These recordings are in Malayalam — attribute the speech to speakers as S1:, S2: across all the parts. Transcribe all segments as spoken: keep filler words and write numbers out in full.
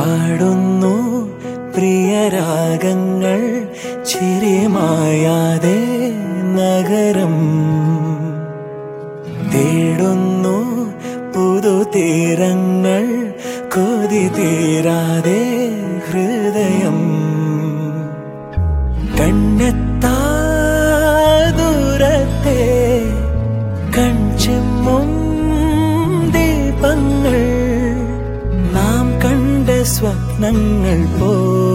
S1: പാടുന്നു പ്രിയരാഗങ്ങൾ ചിരിമായാതെ നഗരം തേടുന്നു പുതുതീരങ്ങൾ കൊതി തീരാതെ ഹൃദയം കണ്ണെത്താ ദൂരത്തെ കൺചിമ്മും ദീപങ്ങൾ നാം കണ്ട സ്വപ്നങ്ങൾ പോ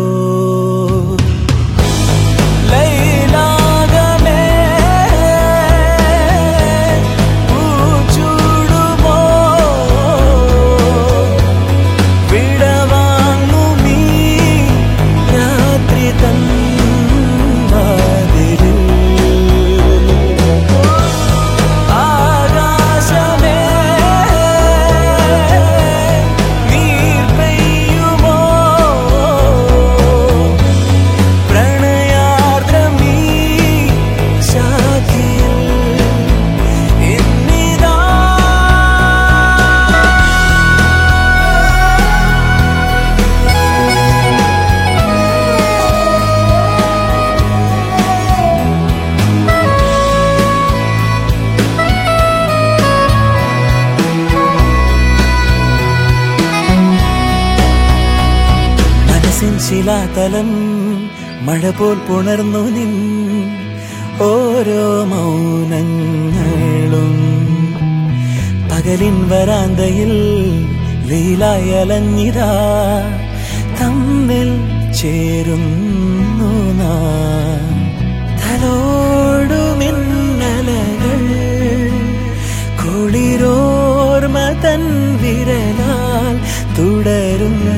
S1: ശിലാതലം മഴ പോൽ പുണർന്നു നിൻ ഓരോ മൗനങ്ങളും പകലിൻ വരാന്തയിൽ വെയിലായി അലഞ്ഞിതാ തമ്മിൽ ചേരുന്നു നാം തലോടുമിന്നലകൾ കുളിരോർമ തൻ വിരലാൽ തുടരുന്നു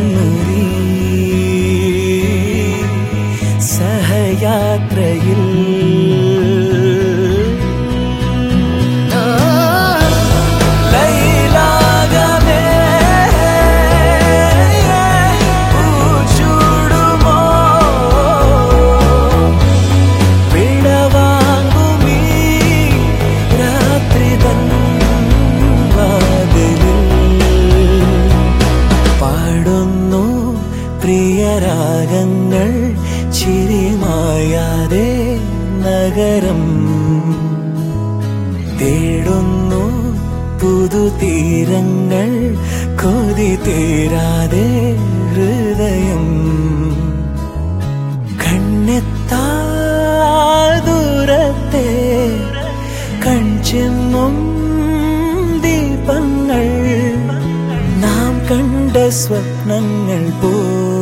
S1: സഹയാത്രയിൽ പാടുന്നു പ്രിയരാഗങ്ങൾ ചിരിമായാതെ നഗരം തേടുന്നു പുതുതീരങ്ങൾ കൊതി തീരാതെ ഹൃദയം കണ്ണെത്താ ദൂരത്തെ കൺചിമ്മും ദീപങ്ങൾ നാം കണ്ട സ്വപ്നങ്ങൾ പോ